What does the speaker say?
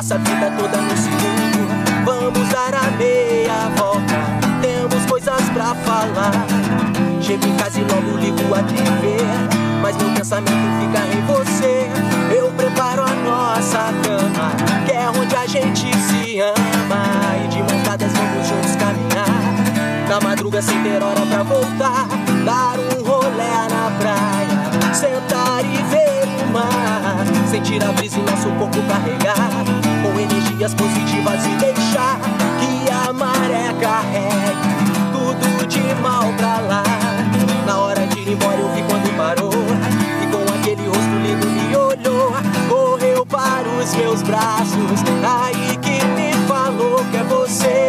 nossa vida toda no segundo. Vamos dar a meia volta, temos coisas pra falar. Chego em casa e logo ligo a TV, mas meu pensamento fica em você. Eu preparo a nossa cama, que é onde a gente se ama, e de mãos dadas vamos juntos caminhar, na madruga sem ter hora pra voltar. Dar um rolê na praia, sentar e ver o mar, sentir a brisa e nosso corpo carregar com energias positivas e deixar que a maré carregue tudo de mal pra lá. Na hora de ir embora eu vi quando parou, e com aquele rosto lindo me olhou, correu para os meus braços, aí que me falou que é você.